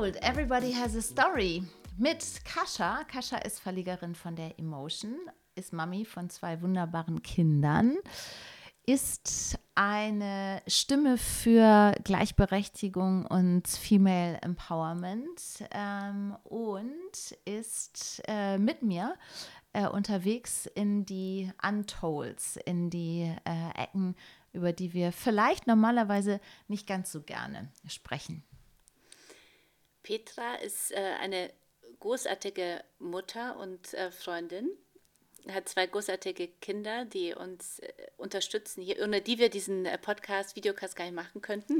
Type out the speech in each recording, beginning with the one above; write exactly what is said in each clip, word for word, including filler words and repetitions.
Untold, Everybody Has a Story mit Kascha. Kascha ist Verlegerin von der Emotion, ist Mami von zwei wunderbaren Kindern, ist eine Stimme für Gleichberechtigung und Female Empowerment ähm, und ist äh, mit mir äh, unterwegs in die Untolds, in die äh, Ecken, über die wir vielleicht normalerweise nicht ganz so gerne sprechen. Petra ist äh, eine großartige Mutter und äh, Freundin, hat zwei großartige Kinder, die uns äh, unterstützen, hier, ohne die wir diesen äh, Podcast, Videocast gar nicht machen könnten.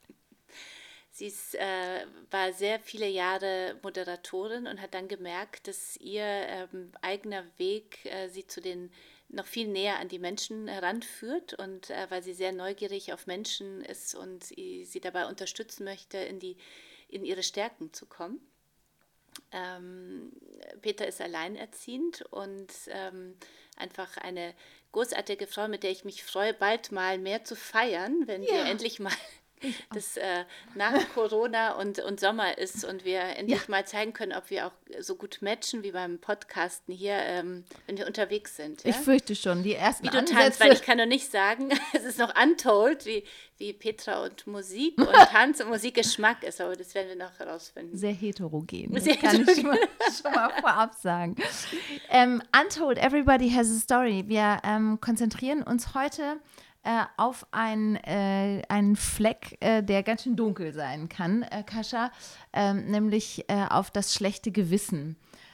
Sie ist, äh, war sehr viele Jahre Moderatorin und hat dann gemerkt, dass ihr ähm, eigener Weg äh, sie zu den noch viel näher an die Menschen heranführt und äh, weil sie sehr neugierig auf Menschen ist und sie, sie dabei unterstützen möchte, in die in ihre Stärken zu kommen. Ähm, Petra ist alleinerziehend und ähm, einfach eine großartige Frau, mit der ich mich freue, bald mal mehr zu feiern, wenn ja. wir endlich mal das äh, nach Corona und, und Sommer ist und wir endlich ja. mal zeigen können, ob wir auch so gut matchen wie beim Podcasten hier, ähm, wenn wir unterwegs sind. Ja? Ich fürchte schon, die ersten Wie du Ansätze. Tanzt, weil ich kann noch nicht sagen, es ist noch untold, wie, wie Petra und Musik und Tanz und Musikgeschmack ist, aber das werden wir noch herausfinden. Sehr heterogen, das Sehr kann heterogen. ich schon mal, schon mal vorab sagen. Ähm, Untold, Everybody Has a Story. Wir ähm, konzentrieren uns heute Äh, auf ein, äh, einen Fleck, äh, der ganz schön dunkel sein kann, äh, Kascha, ähm, nämlich äh, auf das schlechte Gewissen.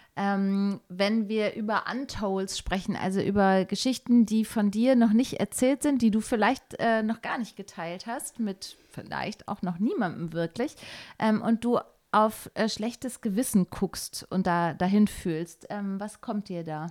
Ähm, wenn wir über Untolds sprechen, also über Geschichten, die von dir noch nicht erzählt sind, die du vielleicht äh, noch gar nicht geteilt hast, mit vielleicht auch noch niemandem wirklich, ähm, und du auf äh, schlechtes Gewissen guckst und da dahin fühlst, ähm, was kommt dir da?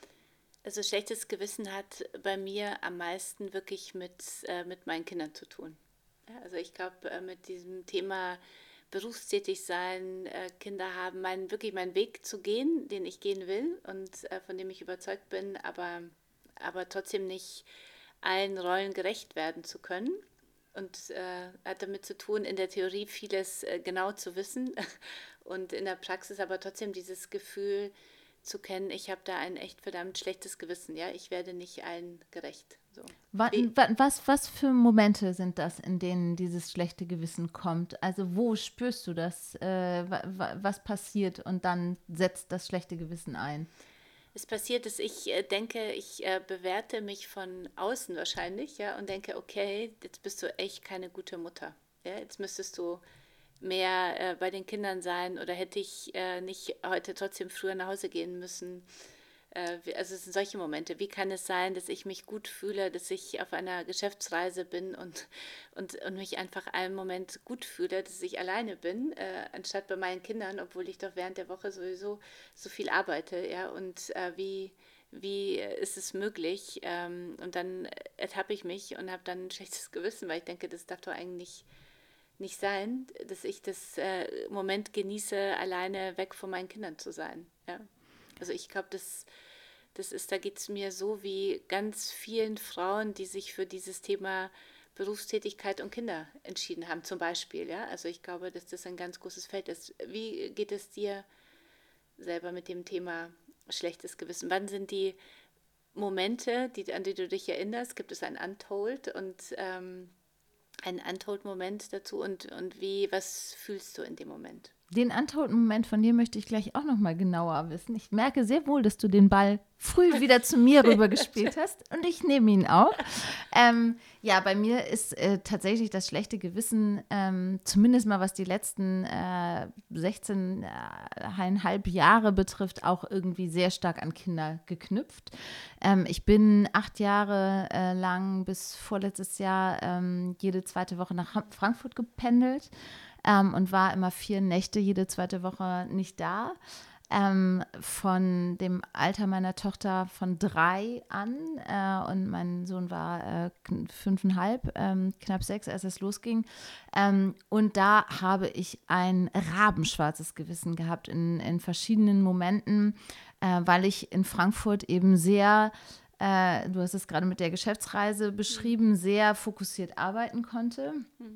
Also schlechtes Gewissen hat bei mir am meisten wirklich mit, äh, mit meinen Kindern zu tun. Ja, also ich glaube, äh, mit diesem Thema berufstätig sein, äh, Kinder haben, mein, wirklich meinen Weg zu gehen, den ich gehen will und äh, von dem ich überzeugt bin, aber, aber trotzdem nicht allen Rollen gerecht werden zu können. Und äh, hat damit zu tun, in der Theorie vieles äh, genau zu wissen und in der Praxis aber trotzdem dieses Gefühl zu kennen, ich habe da ein echt verdammt schlechtes Gewissen, ja, ich werde nicht allen gerecht. So. Was, was, was für Momente sind das, in denen dieses schlechte Gewissen kommt? Also wo spürst du das? Äh, was passiert und dann setzt das schlechte Gewissen ein? Es passiert, dass ich äh, denke, ich äh, bewerte mich von außen wahrscheinlich, ja, und denke, okay, jetzt bist du echt keine gute Mutter. Ja, jetzt müsstest du mehr äh, bei den Kindern sein oder hätte ich äh, nicht heute trotzdem früher nach Hause gehen müssen. Äh, also es sind solche Momente. Wie kann es sein, dass ich mich gut fühle, dass ich auf einer Geschäftsreise bin und, und, und mich einfach einen Moment gut fühle, dass ich alleine bin, äh, anstatt bei meinen Kindern, obwohl ich doch während der Woche sowieso so viel arbeite. Ja? Und äh, wie, wie ist es möglich? Ähm, und dann ertappe ich mich und habe dann ein schlechtes Gewissen, weil ich denke, das darf doch eigentlich nicht sein, dass ich das äh, Moment genieße, alleine weg von meinen Kindern zu sein. Ja? Also ich glaube, das, das ist, da geht es mir so wie ganz vielen Frauen, die sich für dieses Thema Berufstätigkeit und Kinder entschieden haben, zum Beispiel. Ja? Also ich glaube, dass das ein ganz großes Feld ist. Wie geht es dir selber mit dem Thema schlechtes Gewissen? Wann sind die Momente, die, an die du dich erinnerst? Gibt es ein Untold und ähm, einen Untold-Moment dazu und, und wie, was fühlst du in dem Moment? Den Untold-Moment von dir möchte ich gleich auch noch mal genauer wissen. Ich merke sehr wohl, dass du den Ball früh wieder zu mir rüber gespielt hast und ich nehme ihn auch. Ähm, ja, bei mir ist äh, tatsächlich das schlechte Gewissen, ähm, zumindest mal was die letzten äh, sechzehn Komma fünf Jahre betrifft, auch irgendwie sehr stark an Kinder geknüpft. Ähm, ich bin acht Jahre äh, lang bis vorletztes Jahr ähm, jede zweite Woche nach Frankfurt gependelt. Ähm, und war immer vier Nächte jede zweite Woche nicht da. Ähm, von dem Alter meiner Tochter von drei an äh, und mein Sohn war äh, fünfeinhalb, ähm, knapp sechs, als es losging. Ähm, und da habe ich ein rabenschwarzes Gewissen gehabt in, in verschiedenen Momenten, äh, weil ich in Frankfurt eben sehr äh, du hast es gerade mit der Geschäftsreise beschrieben, sehr fokussiert arbeiten konnte. Mhm.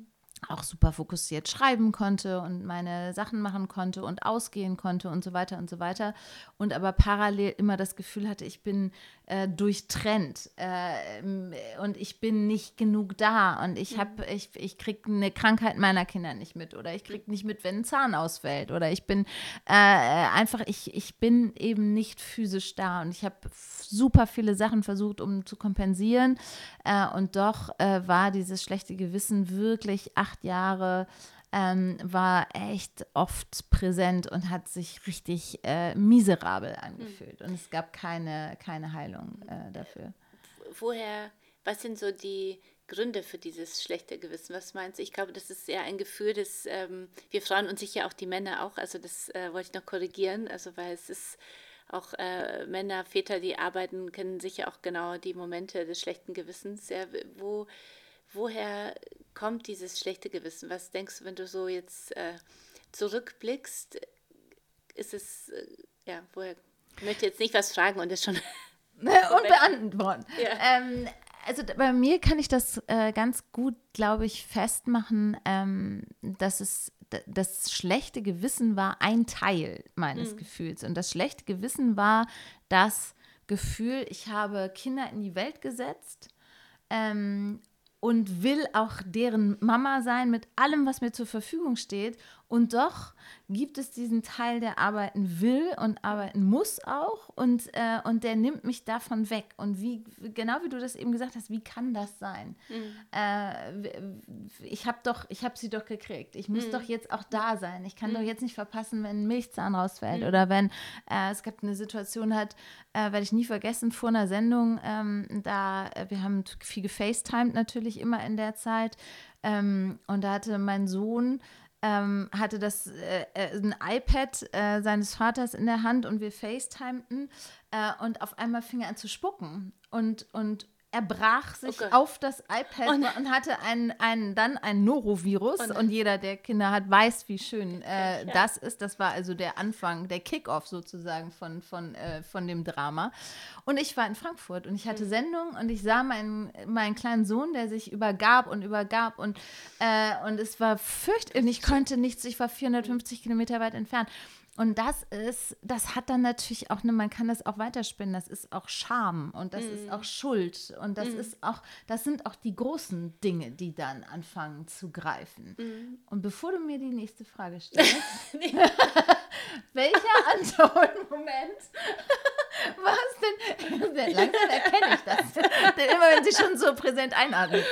auch super fokussiert schreiben konnte und meine Sachen machen konnte und ausgehen konnte und so weiter und so weiter. Und aber parallel immer das Gefühl hatte, ich bin äh, durchtrennt äh, und ich bin nicht genug da und ich habe, ich, ich kriege eine Krankheit meiner Kinder nicht mit oder ich kriege nicht mit, wenn ein Zahn ausfällt oder ich bin äh, einfach, ich, ich bin eben nicht physisch da und ich habe super viele Sachen versucht, um zu kompensieren äh, und doch äh, war dieses schlechte Gewissen wirklich acht Jahre ähm, war echt oft präsent und hat sich richtig äh, miserabel angefühlt. Und es gab keine, keine Heilung äh, dafür. Woher, was sind so die Gründe für dieses schlechte Gewissen? Was meinst du? Ich glaube, das ist eher ein Gefühl, das ähm, wir Frauen und sicher auch die Männer auch, also das äh, wollte ich noch korrigieren, also weil es ist auch äh, Männer, Väter, die arbeiten, kennen sicher auch genau die Momente des schlechten Gewissens. Ja, wo, woher kommt dieses schlechte Gewissen? Was denkst du, wenn du so jetzt äh, zurückblickst? Ist es, äh, ja, woher? Ich möchte jetzt nicht was fragen und das schon Und beantworten. Ja. Ähm, also bei mir kann ich das äh, ganz gut, glaube ich, festmachen, ähm, dass es das schlechte Gewissen war ein Teil meines Mhm. Gefühls. Und das schlechte Gewissen war das Gefühl, ich habe Kinder in die Welt gesetzt ähm, und will auch deren Mama sein mit allem, was mir zur Verfügung steht. Und doch gibt es diesen Teil, der arbeiten will und arbeiten muss auch. Und, äh, und der nimmt mich davon weg. Und wie, genau wie du das eben gesagt hast, wie kann das sein? Mhm. Äh, ich habe doch, ich habe sie doch gekriegt. Ich muss Mhm. doch jetzt auch da sein. Ich kann Mhm. doch jetzt nicht verpassen, wenn ein Milchzahn rausfällt. Mhm. Oder wenn äh, es gab eine Situation, hat, äh, werde ich nie vergessen, vor einer Sendung, ähm, da, äh, wir haben viel gefacetimed natürlich immer in der Zeit. Ähm, und da hatte mein Sohn Ähm, hatte das äh, ein iPad äh, seines Vaters in der Hand und wir facetimten äh, und auf einmal fing er an zu spucken und, und er brach sich Gott. auf das iPad Oh und, nein. hatte ein, ein, dann ein Norovirus Oh nein. und jeder, der Kinder hat, weiß, wie schön äh, Ja. das ist. Das war also der Anfang, der Kick-Off sozusagen von, von, äh, von dem Drama. Und ich war in Frankfurt und ich hatte Sendung und ich sah meinen, meinen kleinen Sohn, der sich übergab und übergab und, äh, und es war fürchterlich. Ich konnte nichts, ich war vierhundertfünfzig Kilometer weit entfernt. Und das ist, das hat dann natürlich auch, ne, man kann das auch weiterspinnen, das ist auch Scham und das ist auch Schuld und das ist auch, das sind auch die großen Dinge, die dann anfangen zu greifen. Und bevor du mir die nächste Frage stellst, welcher Anton-Moment war es denn? Langsam erkenne ich das, denn immer wenn sie schon so präsent einatmet.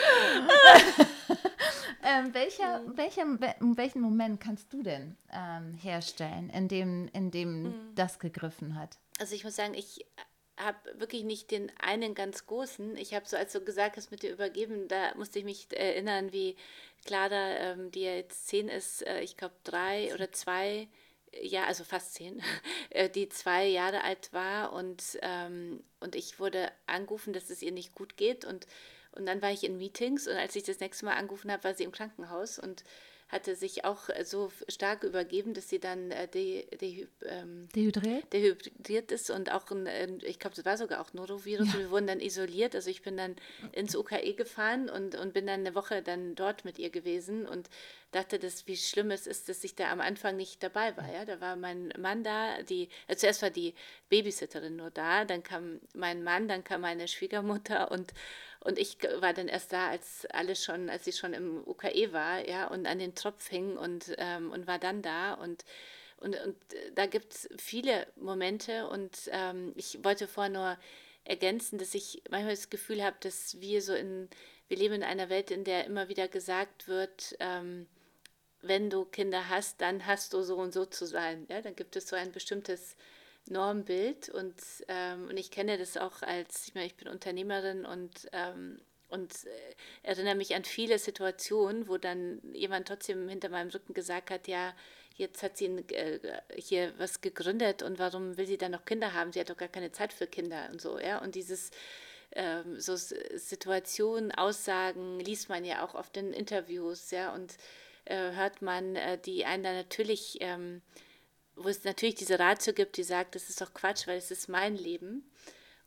Ähm, welcher, mhm. welcher, welchen Moment kannst du denn ähm, herstellen, in dem, in dem mhm. das gegriffen hat? Also ich muss sagen, ich habe wirklich nicht den einen ganz großen. Ich habe so, als du gesagt hast, mit dir übergeben, da musste ich mich erinnern, wie Clara, ähm, die ja jetzt zehn ist, äh, ich glaube drei oder zwei, ja, also fast zehn, die zwei Jahre alt war und, ähm, und ich wurde angerufen, dass es ihr nicht gut geht und Und dann war ich in Meetings und als ich das nächste Mal angerufen habe, war sie im Krankenhaus und hatte sich auch so stark übergeben, dass sie dann äh, de, de, ähm, dehydriert? dehydriert ist und auch, ein, ich glaube, das war sogar auch Norovirus. Ja. Wir wurden dann isoliert. Also ich bin dann ins U K E gefahren und, und bin dann eine Woche dann dort mit ihr gewesen und dachte, dass, wie schlimm es ist, dass ich da am Anfang nicht dabei war. Ja? Da war mein Mann da, die, äh, zuerst war die Babysitterin nur da, dann kam mein Mann, dann kam meine Schwiegermutter und Und ich war dann erst da, als alles schon, als sie schon im U K E war, ja, und an den Tropf hing und, ähm, und war dann da. Und, und, und da gibt es viele Momente. Und ähm, ich wollte vorher nur ergänzen, dass ich manchmal das Gefühl habe, dass wir so in, wir leben in einer Welt, in der immer wieder gesagt wird, ähm, wenn du Kinder hast, dann hast du so und so zu sein. Ja? Dann gibt es so ein bestimmtes Normbild und, ähm, und ich kenne das auch als, ich meine, ich bin Unternehmerin und, ähm, und äh, erinnere mich an viele Situationen, wo dann jemand trotzdem hinter meinem Rücken gesagt hat, ja, jetzt hat sie äh, hier was gegründet und warum will sie dann noch Kinder haben? Sie hat doch gar keine Zeit für Kinder und so, ja, und dieses ähm, so Situationen, Aussagen liest man ja auch oft in Interviews, ja, und äh, hört man, äh, die einen dann natürlich ähm, wo es natürlich diese Ratio gibt, die sagt, das ist doch Quatsch, weil es ist mein Leben.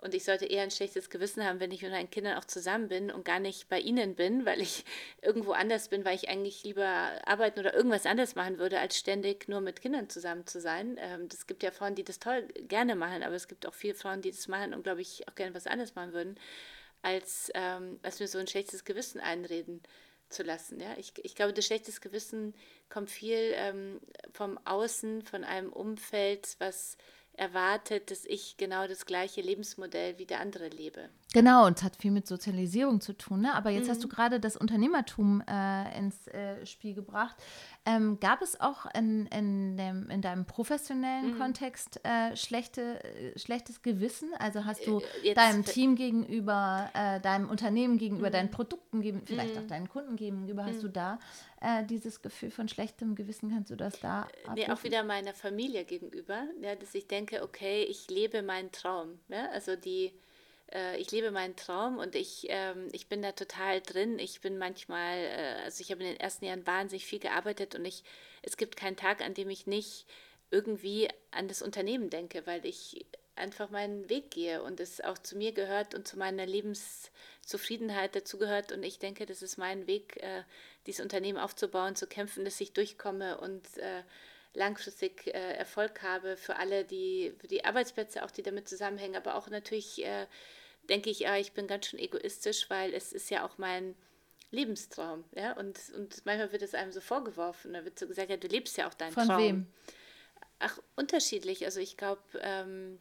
Und ich sollte eher ein schlechtes Gewissen haben, wenn ich mit meinen Kindern auch zusammen bin und gar nicht bei ihnen bin, weil ich irgendwo anders bin, weil ich eigentlich lieber arbeiten oder irgendwas anderes machen würde, als ständig nur mit Kindern zusammen zu sein. Ähm, das gibt ja Frauen, die das toll gerne machen, aber es gibt auch viele Frauen, die das machen und, glaube ich, auch gerne was anderes machen würden, als, ähm, als mir so ein schlechtes Gewissen einreden zu lassen. Ja? Ich, ich glaube, das schlechtes Gewissen kommt viel ähm, vom Außen, von einem Umfeld, was erwartet, dass ich genau das gleiche Lebensmodell wie der andere lebe. Genau, und es hat viel mit Sozialisierung zu tun. Ne? Aber jetzt Mhm. hast du gerade das Unternehmertum äh, ins äh, Spiel gebracht. Ähm, gab es auch in, in, dem, in deinem professionellen Mhm. Kontext äh, schlechte, äh, schlechtes Gewissen? Also hast du Jetzt, deinem Team gegenüber, äh, deinem Unternehmen gegenüber, Mhm. deinen Produkten gegenüber, vielleicht auch Mhm. deinen Kunden gegenüber, hast Mhm. du da äh, dieses Gefühl von schlechtem Gewissen? Kannst du das da Nee, auch abrufen? wieder meiner Familie gegenüber, ja, dass ich denke, okay, ich lebe meinen Traum. Ja? Also die, äh, ich lebe meinen Traum und ich, ähm, ich bin da total drin. Ich bin manchmal, äh, also ich habe in den ersten Jahren wahnsinnig viel gearbeitet und ich, es gibt keinen Tag, an dem ich nicht irgendwie an das Unternehmen denke, weil ich einfach meinen Weg gehe und es auch zu mir gehört und zu meiner Lebenszufriedenheit dazugehört. Und ich denke, das ist mein Weg, äh, dieses Unternehmen aufzubauen, zu kämpfen, dass ich durchkomme und äh, langfristig äh, Erfolg habe für alle, die, für die Arbeitsplätze auch, die damit zusammenhängen, aber auch natürlich äh, denke ich, ja, ich bin ganz schön egoistisch, weil es ist ja auch mein Lebenstraum, ja, und, und manchmal wird es einem so vorgeworfen, da wird so gesagt, ja, du lebst ja auch deinen Von Traum. wem? Ach, unterschiedlich, also ich glaube, ähm,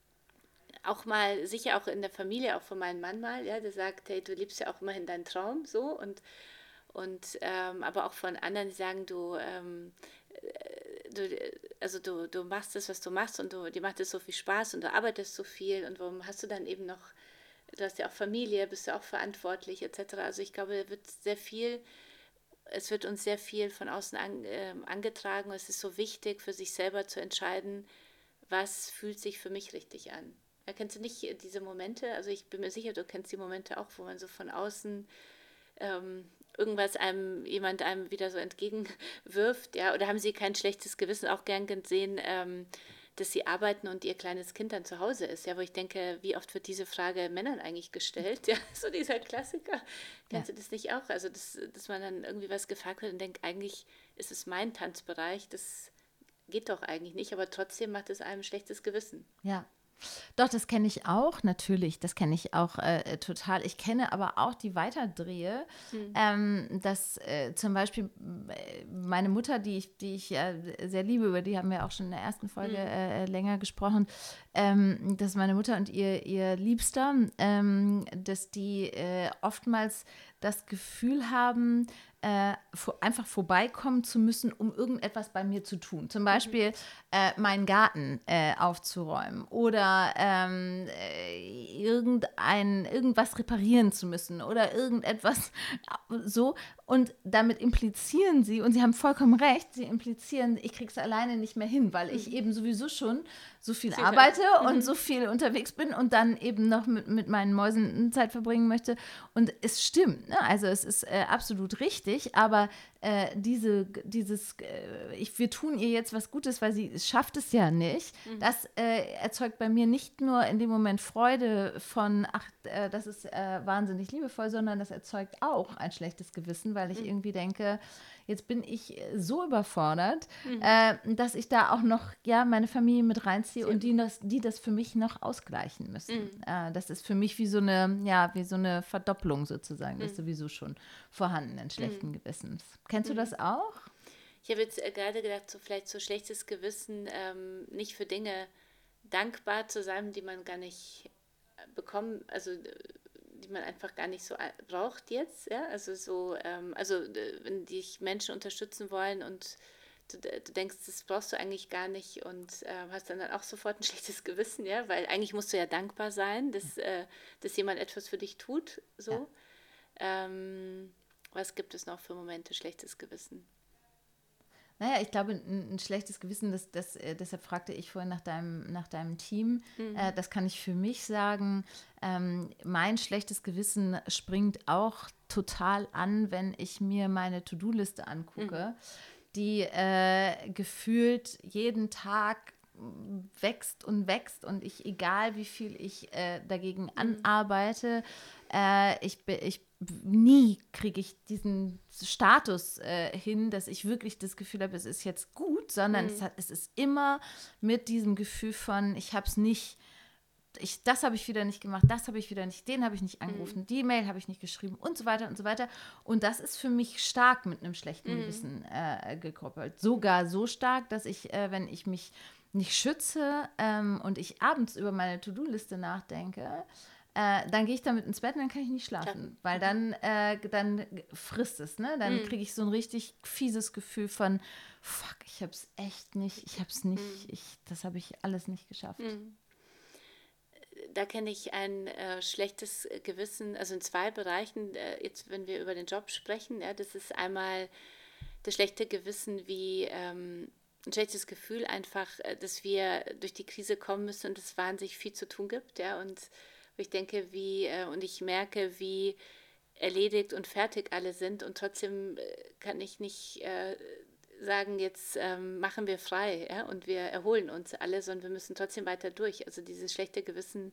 auch mal, sicher auch in der Familie, auch von meinem Mann mal, ja, der sagt, hey, du lebst ja auch immerhin deinen Traum, so, und, und ähm, aber auch von anderen, die sagen, du, ähm, du, also du, du machst das, was du machst und du, dir macht es so viel Spaß und du arbeitest so viel und warum hast du dann eben noch, du hast ja auch Familie, bist ja auch verantwortlich et cetera. Also ich glaube, es wird sehr viel, es wird uns sehr viel von außen an, äh, angetragen und es ist so wichtig für sich selber zu entscheiden, was fühlt sich für mich richtig an. Ja, kennst du nicht diese Momente? Also ich bin mir sicher, du kennst die Momente auch, wo man so von außen ähm, irgendwas einem, jemand einem wieder so entgegenwirft, ja, oder haben Sie kein schlechtes Gewissen auch gern gesehen, ähm, dass Sie arbeiten und Ihr kleines Kind dann zu Hause ist, ja, wo ich denke, wie oft wird diese Frage Männern eigentlich gestellt, ja, so dieser Klassiker, Ja. kennst du das nicht auch, also das, dass man dann irgendwie was gefragt wird und denkt, eigentlich ist es mein Tanzbereich, das geht doch eigentlich nicht, aber trotzdem macht es einem ein schlechtes Gewissen. Ja. Doch, das kenne ich auch, natürlich. Das kenne ich auch äh, total. Ich kenne aber auch die Weiterdrehe, Hm. ähm, dass äh, zum Beispiel äh, meine Mutter, die ich, die ich äh, sehr liebe, über die haben wir auch schon in der ersten Folge Hm. äh, länger gesprochen, ähm, dass meine Mutter und ihr, ihr Liebster, ähm, dass die äh, oftmals das Gefühl haben, äh, vor, einfach vorbeikommen zu müssen, um irgendetwas bei mir zu tun. Zum Beispiel äh, meinen Garten äh, aufzuräumen oder ähm, äh, irgendein, irgendwas reparieren zu müssen oder irgendetwas so. Und damit implizieren sie, und sie haben vollkommen recht, sie implizieren, ich kriege es alleine nicht mehr hin, weil ich eben sowieso schon so viel Sie arbeite halt. und Mhm. so viel unterwegs bin und dann eben noch mit, mit meinen Mäusen Zeit verbringen möchte. Und es stimmt, ne? Also es ist äh, absolut richtig, aber äh, diese, dieses, äh, ich, wir tun ihr jetzt was Gutes, weil sie schafft es ja nicht, Mhm. das äh, erzeugt bei mir nicht nur in dem Moment Freude von, ach, äh, das ist äh, wahnsinnig liebevoll, sondern das erzeugt auch ein schlechtes Gewissen, weil ich Mhm. irgendwie denke, jetzt bin ich so überfordert, Mhm. äh, dass ich da auch noch ja, meine Familie mit reinziehe Sie- und die das, die das für mich noch ausgleichen müssen. Mhm. Äh, das ist für mich wie so eine, ja, wie so eine Verdopplung sozusagen, des Mhm. sowieso schon vorhandenen schlechten Mhm. Gewissens. Kennst du Mhm. das auch? Ich habe jetzt äh, gerade gedacht, so vielleicht so schlechtes Gewissen, ähm, nicht für Dinge dankbar zu sein, die man gar nicht äh, bekommen, also äh, die man einfach gar nicht so äh, braucht jetzt, ja, also so, ähm, also äh, wenn dich Menschen unterstützen wollen und du, du denkst, das brauchst du eigentlich gar nicht und äh, hast dann, dann auch sofort ein schlechtes Gewissen, ja, weil eigentlich musst du ja dankbar sein, dass, äh, dass jemand etwas für dich tut, Ja. so. Ähm, was gibt es noch für Momente schlechtes Gewissen? Naja, ich glaube, ein, ein schlechtes Gewissen, das, das, äh, deshalb fragte ich vorhin nach deinem, nach deinem Team. Mhm. Äh, das kann ich für mich sagen. Ähm, mein schlechtes Gewissen springt auch total an, wenn ich mir meine To-Do-Liste angucke, Mhm. die äh, gefühlt jeden Tag wächst und wächst und ich, egal wie viel ich äh, dagegen anarbeite, äh, ich, ich nie kriege ich diesen Status äh, hin, dass ich wirklich das Gefühl habe, es ist jetzt gut, sondern mhm. es, hat, es ist immer mit diesem Gefühl von, ich habe es nicht, ich, das habe ich wieder nicht gemacht, das habe ich wieder nicht, den habe ich nicht angerufen, mhm. die Mail habe ich nicht geschrieben und so weiter und so weiter. Und das ist für mich stark mit einem schlechten mhm. Gewissen äh, gekoppelt. Sogar so stark, dass ich, äh, wenn ich mich nicht schütze ähm, und ich abends über meine To-Do-Liste nachdenke, Äh, dann gehe ich damit ins Bett und dann kann ich nicht schlafen, weil dann, äh, dann frisst es, ne? Dann kriege ich so ein richtig fieses Gefühl von, fuck, ich habe es echt nicht, ich habe es nicht, ich, das habe ich alles nicht geschafft. Da kenne ich ein äh, schlechtes Gewissen, also in zwei Bereichen, äh, jetzt wenn wir über den Job sprechen, ja, das ist einmal das schlechte Gewissen wie ähm, ein schlechtes Gefühl einfach, dass wir durch die Krise kommen müssen und es wahnsinnig viel zu tun gibt, ja, und ich denke, wie, äh, und ich merke, wie erledigt und fertig alle sind und trotzdem äh, kann ich nicht äh, sagen, jetzt ähm, machen wir frei, ja, und wir erholen uns alle, sondern wir müssen trotzdem weiter durch. Also dieses schlechte Gewissen,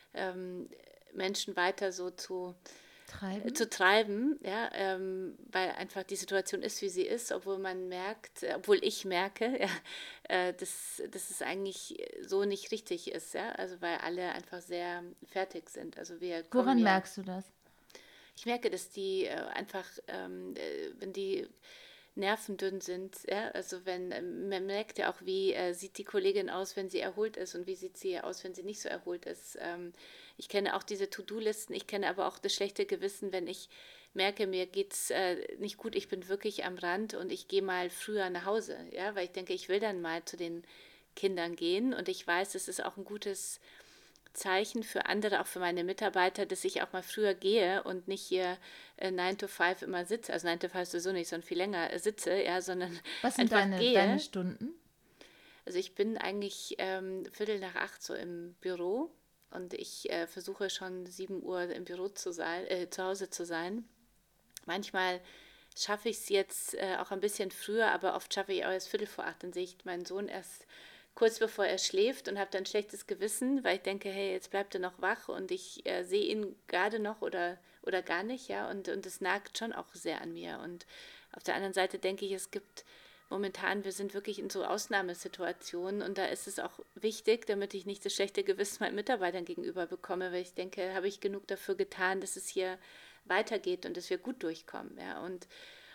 ähm, Menschen weiter so zu treiben, äh, zu treiben ja, ähm, weil einfach die Situation ist, wie sie ist, obwohl man merkt, äh, obwohl ich merke, ja, äh, dass, dass es eigentlich so nicht richtig ist, ja, also weil alle einfach sehr fertig sind. Also wir Woran ja, merkst du das? Ich merke, dass die äh, einfach, ähm, äh, wenn die nervendünn sind, ja, also wenn, ähm, man merkt ja auch, wie äh, sieht die Kollegin aus, wenn sie erholt ist und wie sieht sie aus, wenn sie nicht so erholt ist. Ähm, ich kenne auch diese To-Do-Listen, ich kenne aber auch das schlechte Gewissen, wenn ich merke, mir geht es äh, nicht gut, ich bin wirklich am Rand und ich gehe mal früher nach Hause, ja, weil ich denke, ich will dann mal zu den Kindern gehen und ich weiß, es ist auch ein gutes Zeichen für andere, auch für meine Mitarbeiter, dass ich auch mal früher gehe und nicht hier äh, nine to five immer sitze, also nine to five sowieso nicht, sondern viel länger äh, sitze, ja, sondern Was sind einfach deine, gehe. deine Stunden? Also ich bin eigentlich ähm, Viertel nach acht so im Büro und ich äh, versuche schon sieben Uhr im Büro zu sein, äh, zu Hause zu sein. Manchmal schaffe ich es jetzt äh, auch ein bisschen früher, aber oft schaffe ich auch erst Viertel vor acht, dann sehe ich meinen Sohn erst kurz bevor er schläft und habe dann ein schlechtes Gewissen, weil ich denke, hey, jetzt bleibt er noch wach und ich äh, sehe ihn gerade noch oder, oder gar nicht, ja, und, und das nagt schon auch sehr an mir. Und auf der anderen Seite denke ich, es gibt momentan, wir sind wirklich in so Ausnahmesituationen und da ist es auch wichtig, damit ich nicht das schlechte Gewissen meinen Mitarbeitern gegenüber bekomme, weil ich denke, habe ich genug dafür getan, dass es hier weitergeht und dass wir gut durchkommen, ja, und,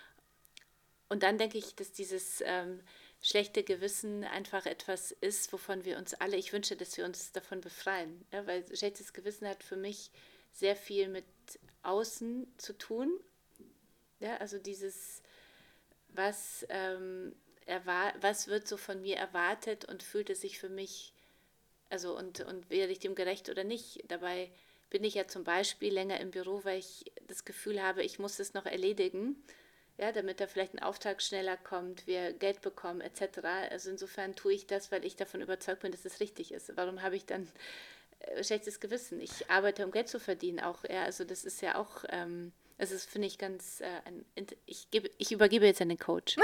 und dann denke ich, dass dieses ähm, schlechte Gewissen einfach etwas ist, wovon wir uns alle, ich wünsche, dass wir uns davon befreien, ja, weil schlechtes Gewissen hat für mich sehr viel mit Außen zu tun, ja, also dieses, was, ähm, erwar- was wird so von mir erwartet und fühlt es sich für mich, also und, und werde ich dem gerecht oder nicht, dabei bin ich ja zum Beispiel länger im Büro, weil ich das Gefühl habe, ich muss es noch erledigen, ja, damit da vielleicht ein Auftrag schneller kommt, wir Geld bekommen et cetera. Also insofern tue ich das, weil ich davon überzeugt bin, dass es richtig ist. Warum habe ich dann äh, schlechtes Gewissen? Ich arbeite, um Geld zu verdienen auch. Ja, also das ist ja auch, ähm, also das finde ich ganz, äh, ein, ich, gebe, ich übergebe jetzt an den Coach.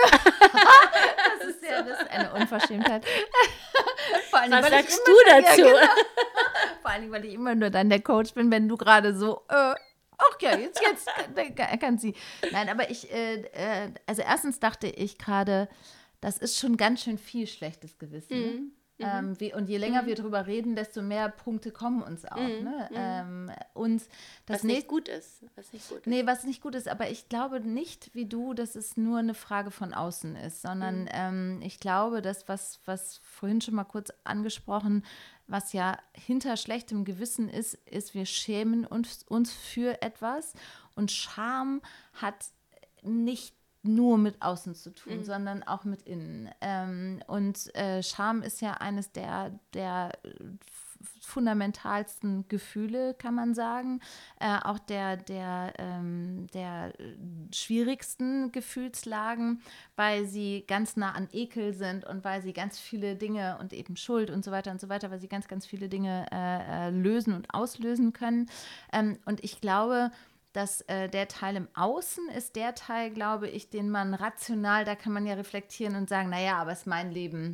Das ist ja das ist eine Unverschämtheit. Vor allem, Was weil sagst ich du immer, dazu? Ja, genau. Vor allem, weil ich immer nur dann der Coach bin, wenn du gerade so, äh, ach ja, jetzt, jetzt kann, kann sie. Nein, aber ich, äh, äh, also erstens dachte ich gerade, das ist schon ganz schön viel schlechtes Gewissen. Mhm. Ne? Mhm. Ähm, wie, und je länger Mhm. wir drüber reden, desto mehr Punkte kommen uns auch. Mhm. Ne? Mhm. Ähm, und das was nicht gut ist. Was nicht gut ist. Nee, was nicht gut ist, aber ich glaube nicht, wie du, dass es nur eine Frage von außen ist, sondern Mhm. ähm, ich glaube, das, was, was vorhin schon mal kurz angesprochen, was ja hinter schlechtem Gewissen ist, ist, wir schämen uns, uns für etwas und Scham hat nicht nur mit außen zu tun, Mhm. sondern auch mit innen. Ähm, und äh, Scham ist ja eines der, der fundamentalsten Gefühle, kann man sagen. Äh, auch der, der, ähm, der schwierigsten Gefühlslagen, weil sie ganz nah an Ekel sind und weil sie ganz viele Dinge und eben Schuld und so weiter und so weiter, weil sie ganz, ganz viele Dinge äh, äh, lösen und auslösen können. Ähm, und ich glaube, dass äh, der Teil im Außen ist der Teil, glaube ich, den man rational, da kann man ja reflektieren und sagen, naja, aber es ist mein Leben.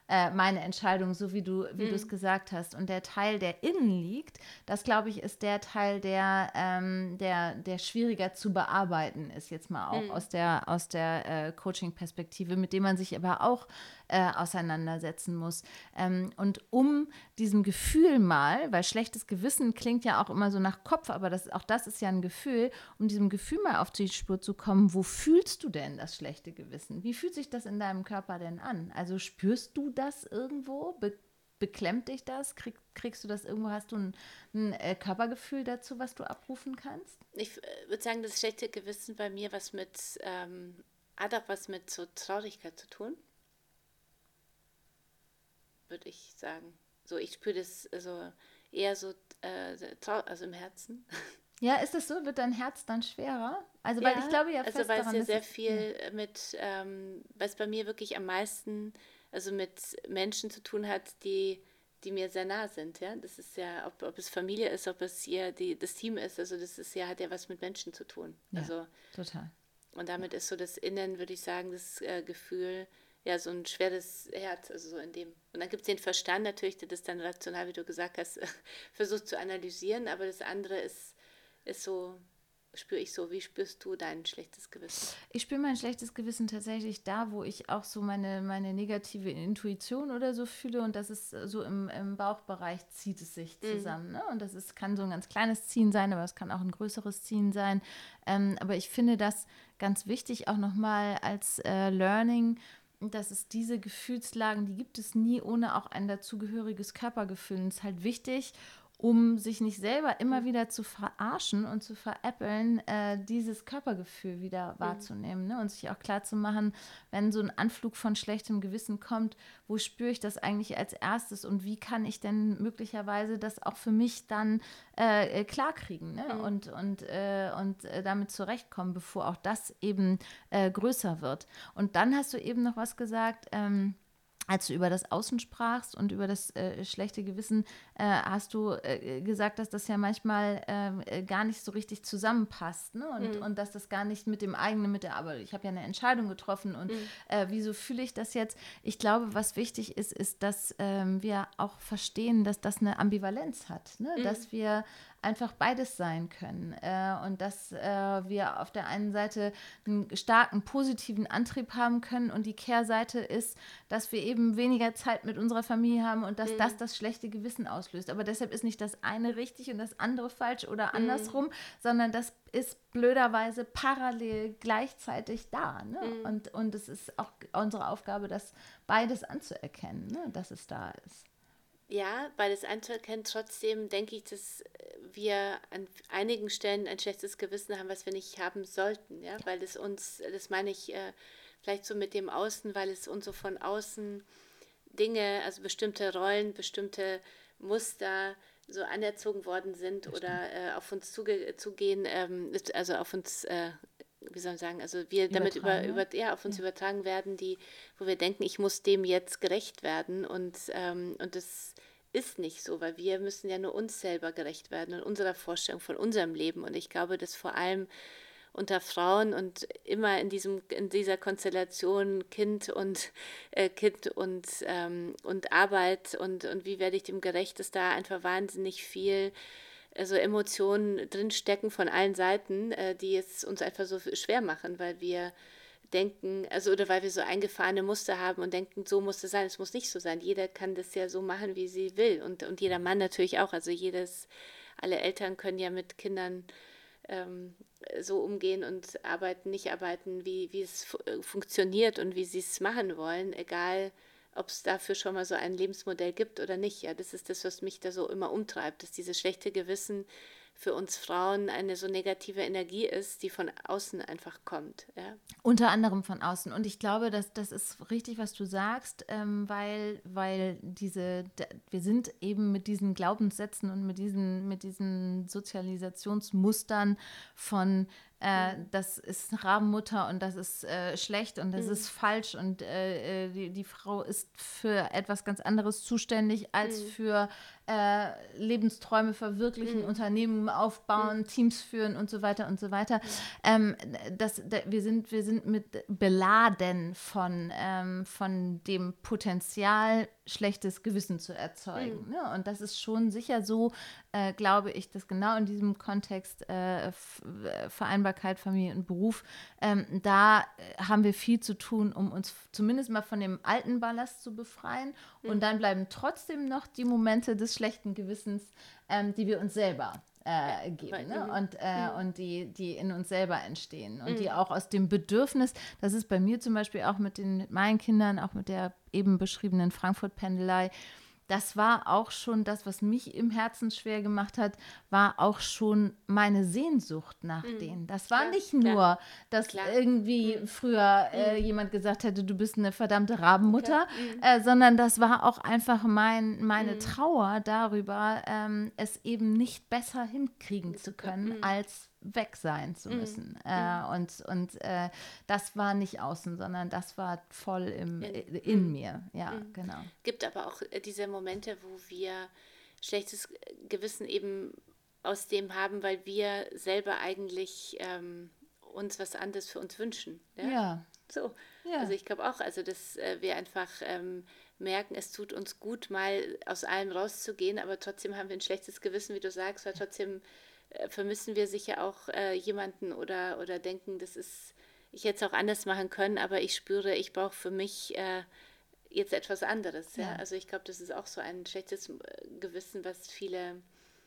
äh, meine Entscheidung, so wie du wie Mhm. du es gesagt hast. Und der Teil, der innen liegt, das glaube ich, ist der Teil, der, ähm, der, der schwieriger zu bearbeiten ist, jetzt mal auch Mhm. aus der, aus der äh, Coaching-Perspektive, mit dem man sich aber auch äh, auseinandersetzen muss. Ähm, und um diesem Gefühl mal, weil schlechtes Gewissen klingt ja auch immer so nach Kopf, aber das, auch das ist ja ein Gefühl, um diesem Gefühl mal auf die Spur zu kommen, wo fühlst du denn das schlechte Gewissen? Wie fühlt sich das in deinem Körper denn an? Also spürst du das irgendwo? Be beklemmt dich das? Krieg, kriegst du das irgendwo? Hast du ein, ein äh, Körpergefühl dazu, was du abrufen kannst? Ich äh, würde sagen, das schlechte Gewissen bei mir was mit, ähm, hat auch was mit so Traurigkeit zu tun, würde ich sagen. So, ich spüre das also eher so äh, trau- also im Herzen. Ja, ist das so? Wird dein Herz dann schwerer? Also, weil ich Ja, glaube ja also fest weil es daran, ja dass sehr es, ja, viel mit, ähm, was bei mir wirklich am meisten, also mit Menschen zu tun hat, die, die mir sehr nah sind, ja. Das ist ja, ob, ob es Familie ist, ob es hier die, das Team ist, also das ist ja, hat ja was mit Menschen zu tun. ja, Also, total. und damit ist so das Innen, würde ich sagen, das äh, Gefühl, ja, so ein schweres Herz, also so in dem. Und dann gibt es den Verstand natürlich, der das dann rational, wie du gesagt hast, versucht zu analysieren, aber das andere ist, ist so, spüre ich so, wie spürst du dein schlechtes Gewissen? Ich spüre mein schlechtes Gewissen tatsächlich da, wo ich auch so meine, meine negative Intuition oder so fühle. Und das ist so im, im Bauchbereich zieht es sich Mhm. zusammen. Ne? Und das ist, kann so ein ganz kleines Ziehen sein, aber es kann auch ein größeres Ziehen sein. Ähm, aber ich finde das ganz wichtig, auch nochmal als äh, Learning, dass es diese Gefühlslagen, die gibt es nie ohne auch ein dazugehöriges Körpergefühl. Und es ist halt wichtig, um sich nicht selber immer Mhm. wieder zu verarschen und zu veräppeln, äh, dieses Körpergefühl wieder Mhm. wahrzunehmen, ne? Und sich auch klar zu machen, wenn so ein Anflug von schlechtem Gewissen kommt, wo spüre ich das eigentlich als erstes und wie kann ich denn möglicherweise das auch für mich dann äh, klarkriegen, ne? Mhm. und, und, äh, und äh, damit zurechtkommen, bevor auch das eben äh, größer wird. Und dann hast du eben noch was gesagt, ähm, als du über das Außen sprachst und über das äh, schlechte Gewissen, äh, hast du äh, gesagt, dass das ja manchmal äh, gar nicht so richtig zusammenpasst, ne? Und, Mhm. und dass das gar nicht mit dem eigenen, mit der, aber ich habe ja eine Entscheidung getroffen und Mhm. äh, wieso fühle ich das jetzt? Ich glaube, was wichtig ist, ist, dass ähm, wir auch verstehen, dass das eine Ambivalenz hat, ne? Mhm. Dass wir einfach beides sein können äh, und dass äh, wir auf der einen Seite einen starken positiven Antrieb haben können und die Kehrseite ist, dass wir eben weniger Zeit mit unserer Familie haben und dass das Mhm. das schlechte Gewissen auslöst. Aber deshalb ist nicht das eine richtig und das andere falsch oder Mhm. andersrum, sondern das ist blöderweise parallel gleichzeitig da. Ne? Mhm. Und, und es ist auch unsere Aufgabe, das beides anzuerkennen, ne? Dass es da ist. Ja, beides anzuerkennen. Trotzdem denke ich, dass wir an einigen Stellen ein schlechtes Gewissen haben, was wir nicht haben sollten. Ja, weil es uns, das meine ich äh, vielleicht so mit dem Außen, weil es uns so von außen Dinge, also bestimmte Rollen, bestimmte Muster so anerzogen worden sind Das stimmt. oder äh, auf uns zuge zugehen, ähm, also auf uns, äh, wie soll man sagen, also wir damit über, Übertragen über, werden. ja, auf uns Ja. übertragen werden, die, wo wir denken, ich muss dem jetzt gerecht werden und, ähm, und das ist nicht so, weil wir müssen ja nur uns selber gerecht werden und unserer Vorstellung von unserem Leben. Und ich glaube, dass vor allem unter Frauen und immer in diesem in dieser Konstellation Kind und äh, Kind und ähm, und Arbeit und und wie werde ich dem gerecht, dass da einfach wahnsinnig viel also Emotionen drinstecken von allen Seiten, äh, die es uns einfach so schwer machen, weil wir denken, also oder weil wir so eingefahrene Muster haben und denken, so muss es sein, es muss nicht so sein. Jeder kann das ja so machen, wie sie will und und jeder Mann natürlich auch. Also jedes, alle Eltern können ja mit Kindern ähm, so umgehen und arbeiten, nicht arbeiten, wie, wie es fu funktioniert und wie sie es machen wollen, egal ob es dafür schon mal so ein Lebensmodell gibt oder nicht. Ja, das ist das, was mich da so immer umtreibt, dass dieses schlechte Gewissen für uns Frauen eine so negative Energie ist, die von außen einfach kommt. Ja. Unter anderem von außen. Und ich glaube, dass das ist richtig, was du sagst, ähm, weil, weil diese, d- wir sind eben mit diesen Glaubenssätzen und mit diesen, mit diesen Sozialisationsmustern von äh, das ist eine Rabenmutter und das ist äh, schlecht und das Mhm. ist falsch und äh, äh, die, die Frau ist für etwas ganz anderes zuständig als Mhm. für äh, Lebensträume verwirklichen, Mhm. Unternehmen aufbauen, Teams führen und so weiter und so weiter. Ähm, das, da, wir, sind, wir sind mit beladen von, ähm, von dem Potenzial, schlechtes Gewissen zu erzeugen. Mhm. Ne? Und das ist schon sicher so, äh, glaube ich, dass genau in diesem Kontext äh, F- Vereinbarkeit, Familie und Beruf, ähm, da äh, haben wir viel zu tun, um uns f- zumindest mal von dem alten Ballast zu befreien. Und dann bleiben trotzdem noch die Momente des schlechten Gewissens, ähm, die wir uns selber äh, geben, ne? Mhm. Und, äh, Mhm. und die, die in uns selber entstehen und die Mhm. auch aus dem Bedürfnis, das ist bei mir zum Beispiel auch mit, den, mit meinen Kindern, auch mit der eben beschriebenen Frankfurt-Pendelei, das war auch schon das, was mich im Herzen schwer gemacht hat, war auch schon meine Sehnsucht nach Mhm. denen. Das war Klar, nicht klar, nur, dass klar. irgendwie früher äh, Mhm. jemand gesagt hätte, du bist eine verdammte Rabenmutter, Klar. Mhm. äh, sondern das war auch einfach mein, meine Mhm. Trauer darüber, ähm, es eben nicht besser hinkriegen zu können, Mhm. als weg sein zu müssen. Äh, und und äh, das war nicht außen, sondern das war voll im, In, in mhm. mir. Ja, Mhm. genau. Gibt aber auch äh, diese Momente, wo wir schlechtes Gewissen eben aus dem haben, weil wir selber eigentlich ähm, uns was anderes für uns wünschen. Ja? Ja, So. ja. Also ich glaube auch, also dass äh, wir einfach ähm, merken, es tut uns gut, mal aus allem rauszugehen, aber trotzdem haben wir ein schlechtes Gewissen, wie du sagst, weil trotzdem äh, vermissen wir sicher auch äh, jemanden oder, oder denken, das ist, ich hätte es auch anders machen können, aber ich spüre, ich brauche für mich äh, jetzt etwas anderes. Ja? Ja. Also ich glaube, das ist auch so ein schlechtes äh, Gewissen, was viele,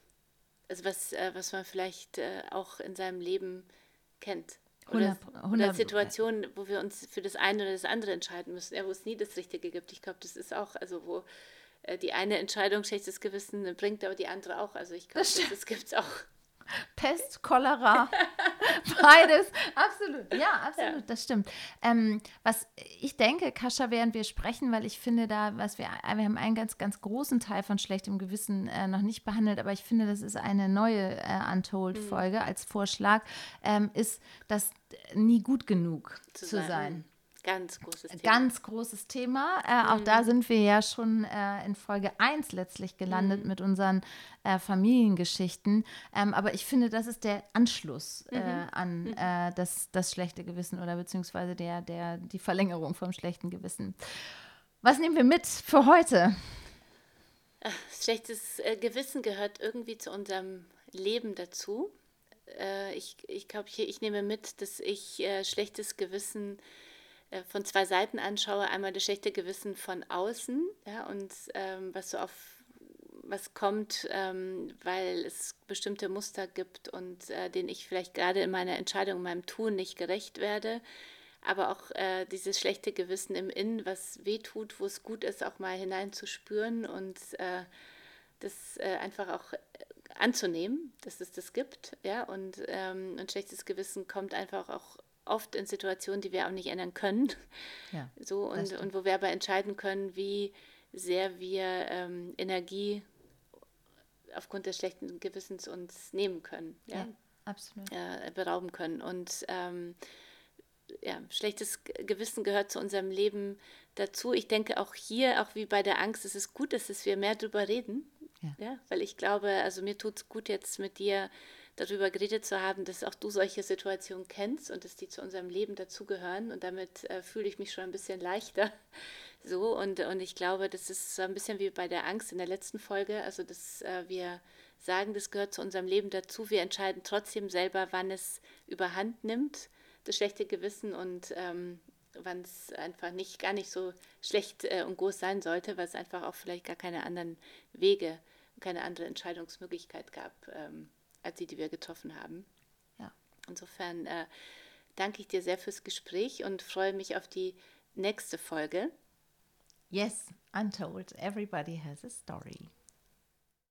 also was, äh, was man vielleicht äh, auch in seinem Leben kennt. Oder, hundert, oder hundert, Situationen, wo wir uns für das eine oder das andere entscheiden müssen, ja, wo es nie das Richtige gibt. Ich glaube, das ist auch, also wo äh, die eine Entscheidung schlechtes Gewissen bringt, aber die andere auch. Also ich glaube, das das, das gibt es auch. Pest, Cholera, beides, absolut, ja, Ja. absolut, das stimmt. Ähm, was ich denke, Kascha, während wir sprechen, weil ich finde da, was wir, wir haben einen ganz, ganz großen Teil von schlechtem Gewissen äh, noch nicht behandelt, aber ich finde, das ist eine neue äh, Untold-Folge Mhm. als Vorschlag, ähm, ist, das nie gut genug Zu zu sein. sein. Mhm. Ganz großes Thema. Ganz großes Thema. Äh, auch Mhm. da sind wir ja schon äh, in Folge eins letztlich gelandet Mhm. mit unseren äh, Familiengeschichten. Ähm, aber ich finde, das ist der Anschluss äh, Mhm. an Mhm. äh, das, das schlechte Gewissen oder beziehungsweise der, der, die Verlängerung vom schlechten Gewissen. Was nehmen wir mit für heute? Schlechtes äh, Gewissen gehört irgendwie zu unserem Leben dazu. Äh, ich ich glaube, ich, ich nehme mit, dass ich äh, schlechtes Gewissen äh, von zwei Seiten anschaue. Einmal das schlechte Gewissen von außen, ja, und ähm, was so auf was kommt, ähm, weil es bestimmte Muster gibt und äh, denen ich vielleicht gerade in meiner Entscheidung, in meinem Tun nicht gerecht werde. Aber auch äh, dieses schlechte Gewissen im Innen, was weh tut, wo es gut ist, auch mal hineinzuspüren und äh, das äh, einfach auch anzunehmen, dass es das gibt. Ja? Und ähm, ein schlechtes Gewissen kommt einfach auch oft in Situationen, die wir auch nicht ändern können. Ja, So, das und, stimmt. und wo wir aber entscheiden können, wie sehr wir ähm, Energie aufgrund des schlechten Gewissens uns nehmen können, ja, Ja, absolut. äh, berauben können. Und ähm, ja, schlechtes Gewissen gehört zu unserem Leben dazu. Ich denke auch hier, auch wie bei der Angst, ist es gut, dass wir mehr darüber reden. Ja. Ja, weil ich glaube, also mir tut es gut, jetzt mit dir darüber geredet zu haben, dass auch du solche Situationen kennst und dass die zu unserem Leben dazugehören. Und damit äh, fühle ich mich schon ein bisschen leichter. So, und, und ich glaube, das ist so ein bisschen wie bei der Angst in der letzten Folge. Also, dass äh, wir sagen, das gehört zu unserem Leben dazu. Wir entscheiden trotzdem selber, wann es überhand nimmt, das schlechte Gewissen, und ähm, wann es einfach nicht gar nicht so schlecht äh, und groß sein sollte, weil es einfach auch vielleicht gar keine anderen Wege, keine andere Entscheidungsmöglichkeit gab, ähm, als die, die wir getroffen haben. Ja. Insofern äh, danke ich dir sehr fürs Gespräch und freue mich auf die nächste Folge. Yes, Untold. Everybody has a story.